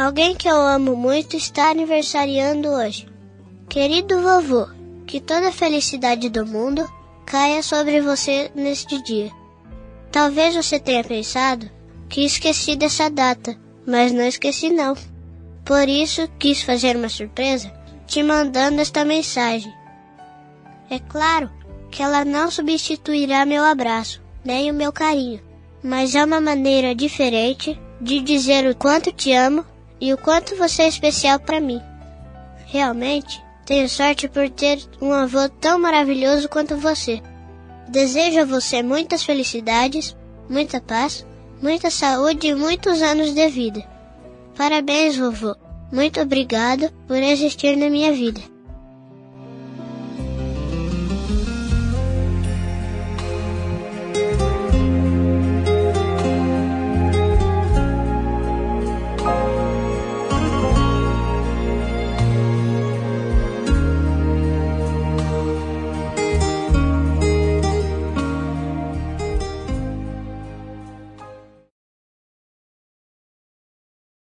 Alguém que eu amo muito está aniversariando hoje. Querido vovô, que toda a felicidade do mundo caia sobre você neste dia. Talvez você tenha pensado que esqueci dessa data, mas não esqueci não. Por isso quis fazer uma surpresa te mandando esta mensagem. É claro que ela não substituirá meu abraço, nem o meu carinho, mas é uma maneira diferente de dizer o quanto te amo e o quanto você é especial para mim. Realmente, tenho sorte por ter um avô tão maravilhoso quanto você. Desejo a você muitas felicidades, muita paz, muita saúde e muitos anos de vida. Parabéns, vovô. Muito obrigado por existir na minha vida.